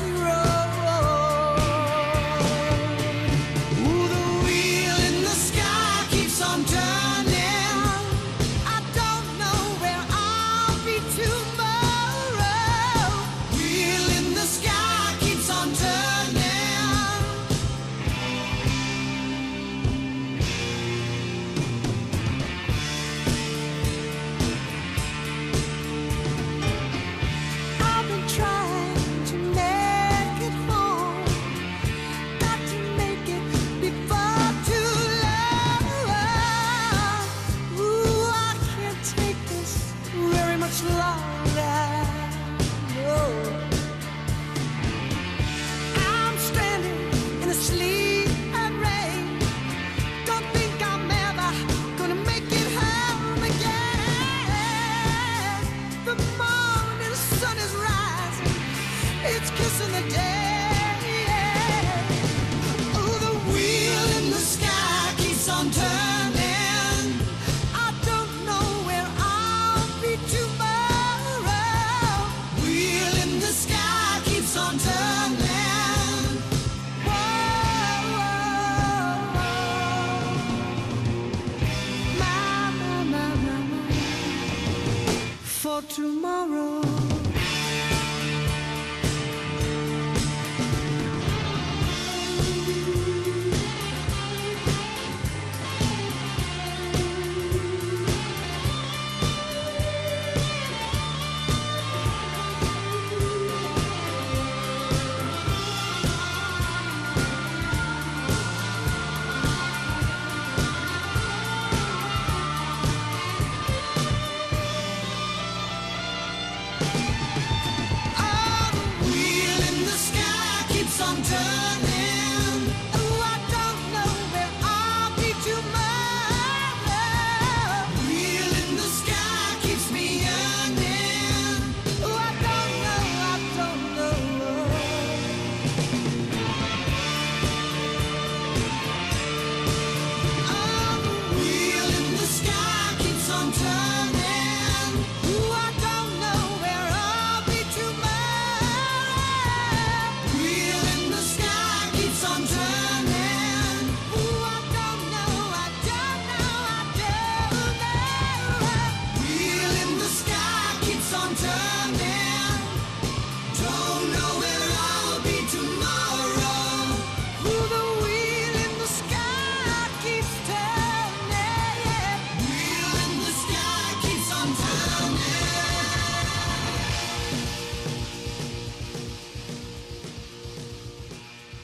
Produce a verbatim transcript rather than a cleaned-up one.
dusty road. Ooh, the wheel in the sky keeps on turning. I don't know where I'll be tomorrow. Wheel in the sky keeps on turning. I've been trying to make it home. Got to make it before too long. Ooh, I can't take this very much longer. No. I'm stranded in the sleet and rain. Don't think I'm ever gonna make it home again. The morning sun is rising, it's kissing the day.